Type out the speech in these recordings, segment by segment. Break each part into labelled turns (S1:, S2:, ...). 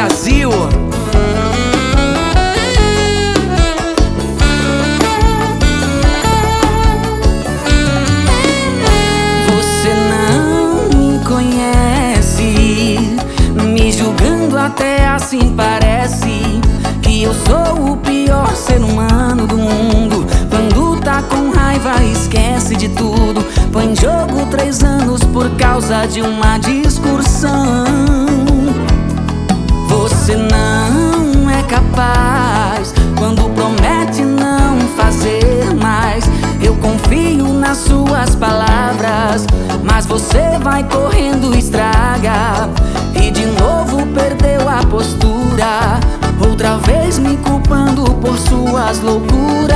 S1: Brasil. Você não me conhece, me julgando até assim parece que eu sou o pior ser humano do mundo. Quando tá com raiva esquece de tudo, põe em jogo 3 anos por causa de uma discussão. Você não é capaz quando promete não fazer mais. Eu confio nas suas palavras, mas você vai correndo, estraga e de novo perdeu a postura, outra vez me culpando por suas loucuras.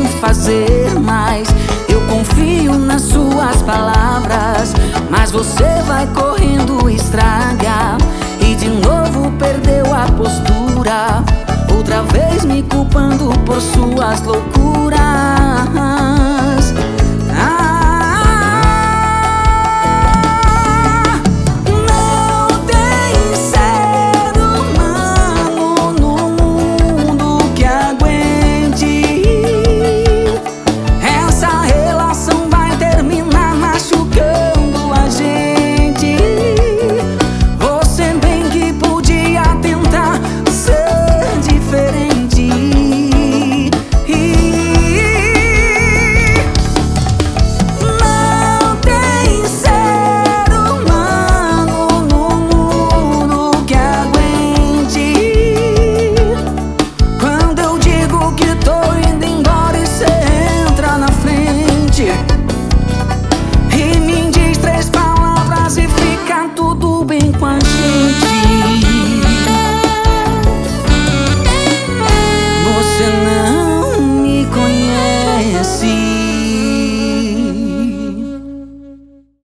S1: Mais, eu confio nas suas palavras, mas você